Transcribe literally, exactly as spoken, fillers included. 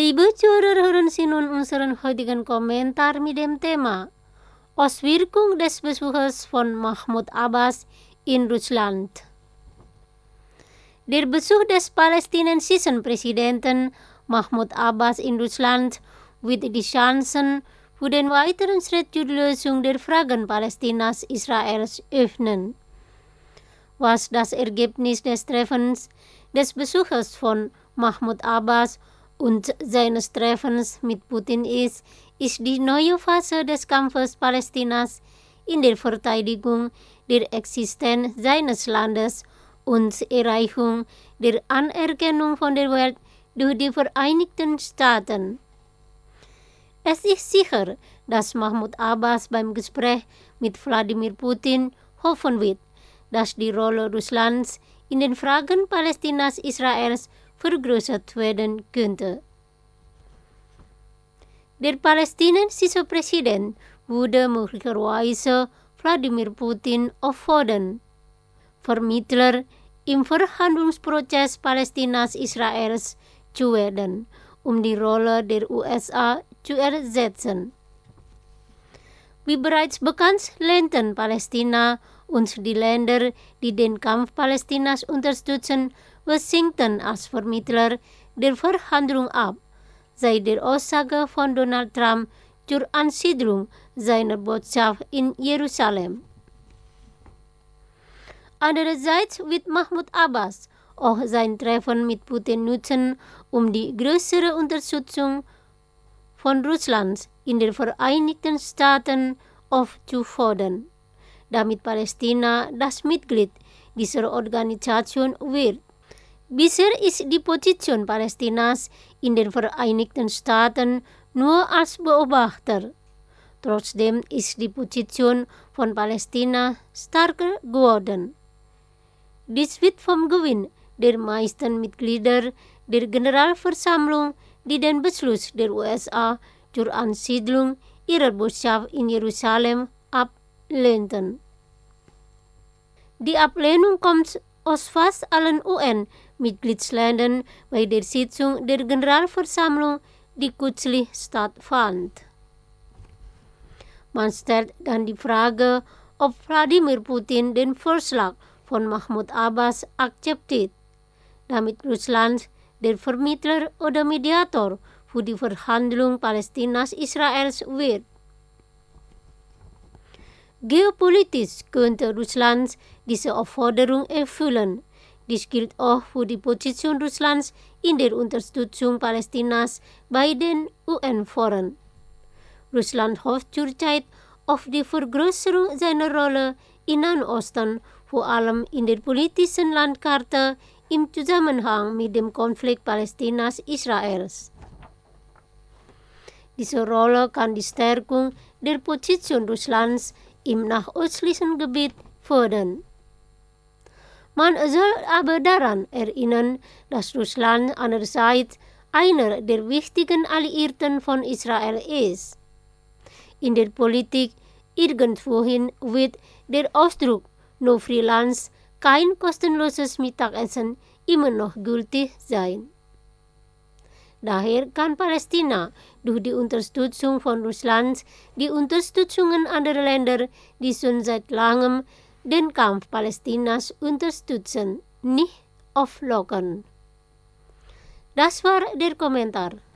Die bezurer hören nun unseren heutigen Kommentar mit dem Thema Auswirkung des Besuches von Mahmoud Abbas in Russland. Der Besuch des palästinensischen Präsidenten Mahmoud Abbas in Russland wird die Chancen für den weiteren Schritt zur Lösung der Fragen Palästinas Israels öffnen. Was das Ergebnis des Treffens des Besuches von Mahmoud Abbas und seines Treffens mit Putin ist, ist die neue Phase des Kampfes Palästinas in der Verteidigung der Existenz seines Landes und Erreichung der Anerkennung von der Welt durch die Vereinigten Staaten. Es ist sicher, dass Mahmoud Abbas beim Gespräch mit Wladimir Putin hoffen wird, dass die Rolle Russlands in den Fragen Palästinas Israels vergrößert werden könnte. Der palästinensische Präsident würde möglicherweise Wladimir Putin auffordern, Vermittler im Verhandlungsprozess Palästinas Israels zu werden, um die Rolle der U S A zu ersetzen. Wie bereits bekannt, lehnten Palästina und die Länder, die den Kampf Palästinas unterstützen, Washington als Vermittler der Verhandlung ab, seit der Aussage von Donald Trump zur Ansiedlung seiner Botschaft in Jerusalem. Andererseits wird Mahmoud Abbas auch sein Treffen mit Putin nutzen, um die größere Unterstützung von Russland in den Vereinigten Staaten aufzufordern, damit Palästina das Mitglied dieser Organisation wird. Bisher ist die Position Palästinas in den Vereinigten Staaten nur als Beobachter. Trotzdem ist die Position von Palästina stärker geworden. Dies wird vom Gewinn der meisten Mitglieder der Generalversammlung, die den Beschluss der U S A zur Ansiedlung ihrer Botschaft in Jerusalem ablehnten. Die Ablehnung kommt aus fast allen U N-Mitgliedsländern bei der Sitzung der Generalversammlung, die kürzlich stattfand. Man stellt dann die Frage, ob Wladimir Putin den Vorschlag von Mahmoud Abbas akzeptiert, damit Russland der Vermittler oder Mediator für die Verhandlung Palästinas Israels wird. Geopolitisch könnte Russland diese Aufforderung erfüllen. Dies gilt auch für die Position Russlands in der Unterstützung Palästinas bei den U N-Foren. Russland hofft zurzeit auf die Vergrößerung seiner Rolle im Nahen Osten, vor allem in der politischen Landkarte im Zusammenhang mit dem Konflikt Palästinas Israels. Diese Rolle kann die Stärkung der Position Russlands im nachöstlichen Gebiet fördern. Man soll aber daran erinnern, dass Russland einerseits einer der wichtigen Alliierten von Israel ist. In der Politik irgendwohin wird der Ausdruck No Free Lunch, kein kostenloses Mittagessen, immer noch gültig sein. Daher kann Palästina durch die Unterstützung von Russland die Unterstützungen anderer Länder, die schon seit langem den Kampf Palästinas unterstützen, nicht auflockern. Das war der Kommentar.